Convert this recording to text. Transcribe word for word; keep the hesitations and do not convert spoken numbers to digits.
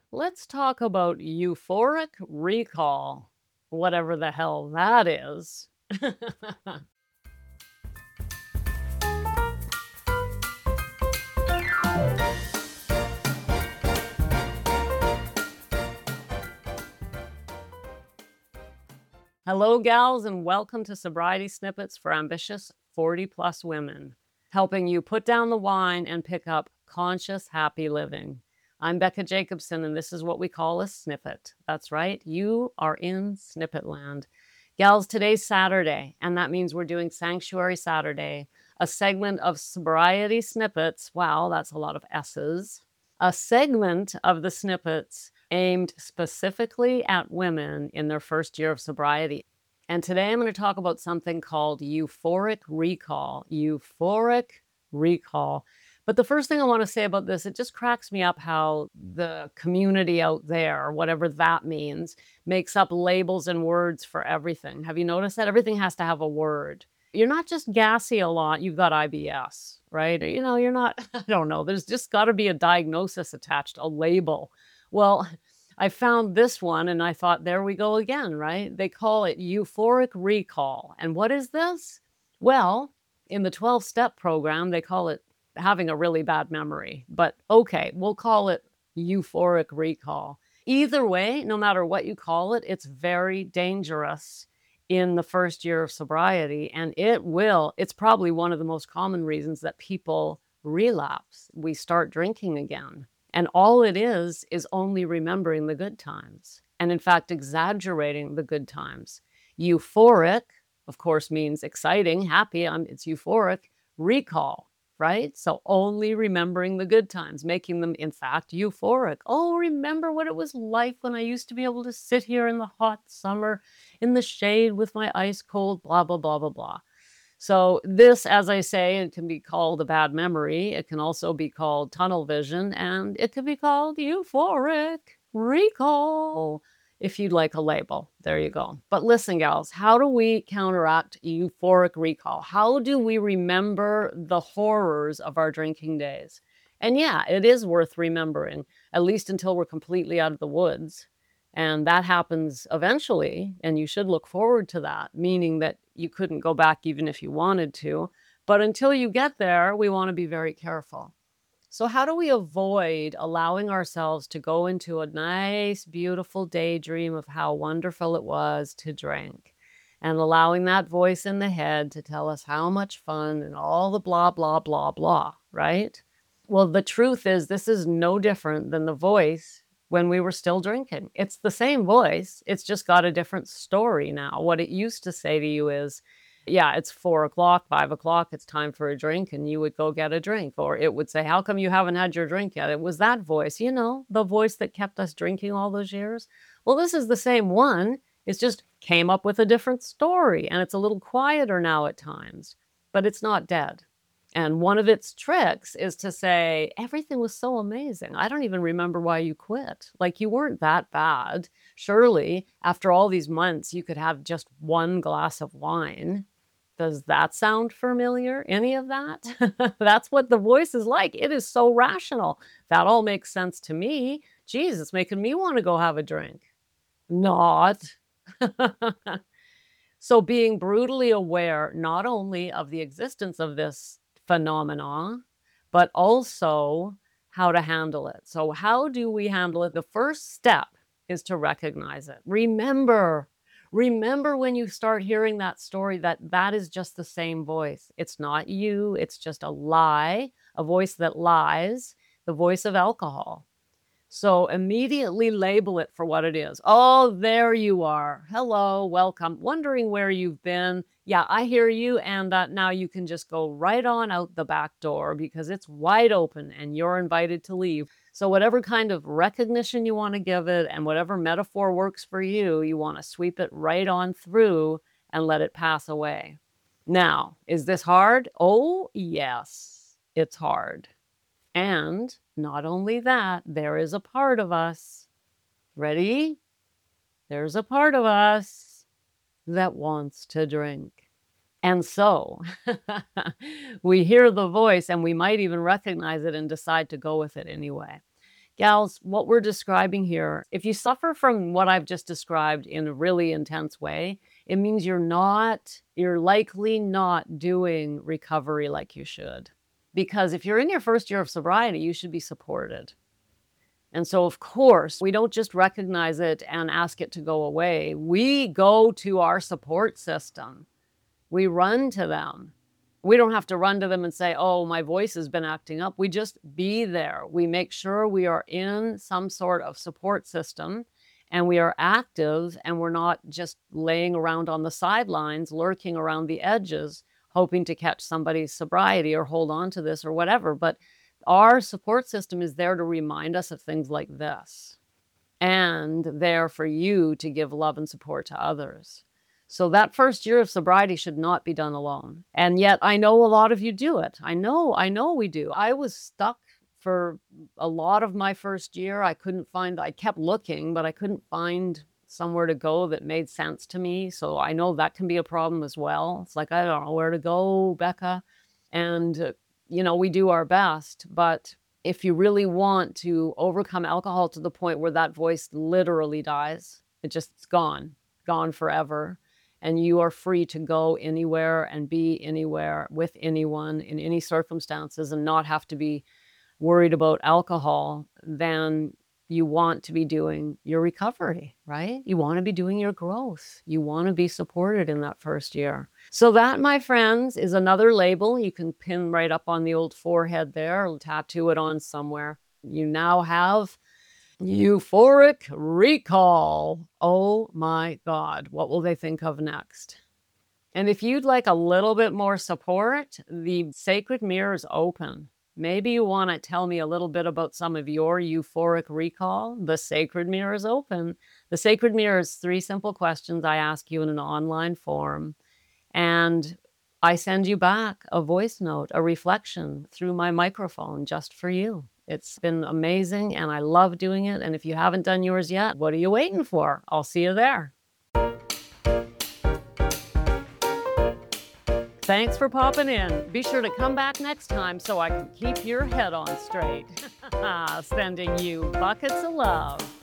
Let's talk about euphoric recall, whatever the hell that is. Hello, gals, and welcome to Sobriety Snippets for Ambitious forty plus Women, helping you put down the wine and pick up conscious, happy living. I'm Becca Jacobson, and this is what we call a snippet. That's right, you are in snippet land. Gals, today's Saturday, and that means we're doing Sanctuary Saturday, a segment of Sobriety Snippets. Wow, that's a lot of S's. A segment of the snippets aimed specifically at women in their first year of sobriety. And today I'm going to talk about something called euphoric recall. Euphoric recall. But the first thing I want to say about this, it just cracks me up how the community out there, whatever that means, makes up labels and words for everything. Have you noticed that? Everything has to have a word. You're not just gassy a lot, you've got I B S, right? You know, you're not, I don't know, there's just got to be a diagnosis attached, a label. Well, I found this one and I thought, there we go again, right? They call it euphoric recall. And what is this? Well, in the twelve step program, they call it having a really bad memory. But okay, we'll call it euphoric recall. Either way, no matter what you call it, it's very dangerous in the first year of sobriety. And it will, it's probably one of the most common reasons that people relapse. We start drinking again. And all it is, is only remembering the good times. And in fact, exaggerating the good times. Euphoric, of course, means exciting, happy. I'm, it's euphoric. Recall, right? So only remembering the good times, making them, in fact, euphoric. Oh, remember what it was like when I used to be able to sit here in the hot summer in the shade with my ice cold, blah, blah, blah, blah, blah. So this, as I say, it can be called a bad memory. It can also be called tunnel vision, and it can be called euphoric recall, if you'd like a label. There you go. But listen, gals, how do we counteract euphoric recall? How do we remember the horrors of our drinking days? And yeah, it is worth remembering, at least until we're completely out of the woods. And that happens eventually, and you should look forward to that, meaning that you couldn't go back even if you wanted to. But until you get there, we want to be very careful. So how do we avoid allowing ourselves to go into a nice, beautiful daydream of how wonderful it was to drink, and allowing that voice in the head to tell us how much fun and all the blah, blah, blah, blah, right? Well, the truth is this is no different than the voice when we were still drinking. It's the same voice. It's just got a different story now. What it used to say to you is, yeah, it's four o'clock, five o'clock, it's time for a drink, and you would go get a drink. Or it would say, how come you haven't had your drink yet? It was that voice, you know, the voice that kept us drinking all those years. Well, this is the same one. It's just came up with a different story, and it's a little quieter now at times, but it's not dead. And one of its tricks is to say, everything was so amazing. I don't even remember why you quit. Like, you weren't that bad. Surely, after all these months, you could have just one glass of wine. Does that sound familiar? Any of that? That's what the voice is like. It is so rational. That all makes sense to me. Geez, it's making me want to go have a drink. Not. So being brutally aware not only of the existence of this phenomena, but also how to handle it. So how do we handle it? The first step is to recognize it. Remember, remember when you start hearing that story that that is just the same voice. It's not you. It's just a lie, a voice that lies, the voice of alcohol. So immediately label it for what it is. Oh, there you are. Hello, welcome. Wondering where you've been. Yeah, I hear you. And uh, now you can just go right on out the back door because it's wide open and you're invited to leave. So whatever kind of recognition you want to give it and whatever metaphor works for you, you want to sweep it right on through and let it pass away. Now, is this hard? Oh, yes, it's hard. And not only that, there is a part of us, ready? There's a part of us that wants to drink. And so we hear the voice and we might even recognize it and decide to go with it anyway. Gals, what we're describing here, if you suffer from what I've just described in a really intense way, it means you're not, you're likely not doing recovery like you should. Because if you're in your first year of sobriety, you should be supported. And so, of course, we don't just recognize it and ask it to go away. We go to our support system. We run to them. We don't have to run to them and say, oh, my voice has been acting up. We just be there. We make sure we are in some sort of support system and we are active and we're not just laying around on the sidelines, lurking around the edges, hoping to catch somebody's sobriety or hold on to this or whatever. But our support system is there to remind us of things like this and there for you to give love and support to others. So that first year of sobriety should not be done alone. And yet I know a lot of you do it. I know, I know we do. I was stuck for a lot of my first year. I couldn't find, I kept looking, but I couldn't find somewhere to go that made sense to me. So I know that can be a problem as well. It's like, I don't know where to go, Becca. And, uh, you know, we do our best. But if you really want to overcome alcohol to the point where that voice literally dies, it just, it's gone, gone forever. And you are free to go anywhere and be anywhere with anyone in any circumstances and not have to be worried about alcohol, then you want to be doing your recovery, right? You want to be doing your growth. You want to be supported in that first year. So that, my friends, is another label you can pin right up on the old forehead there, or tattoo it on somewhere. You now have euphoric recall. Oh my God, what will they think of next? And if you'd like a little bit more support, the Sacred Mirror is open. Maybe you want to tell me a little bit about some of your euphoric recall. The Sacred Mirror is open. The Sacred Mirror is three simple questions I ask you in an online form. And I send you back a voice note, a reflection through my microphone just for you. It's been amazing and I love doing it. And if you haven't done yours yet, what are you waiting for? I'll see you there. Thanks for popping in. Be sure to come back next time so I can keep your head on straight. Sending you buckets of love.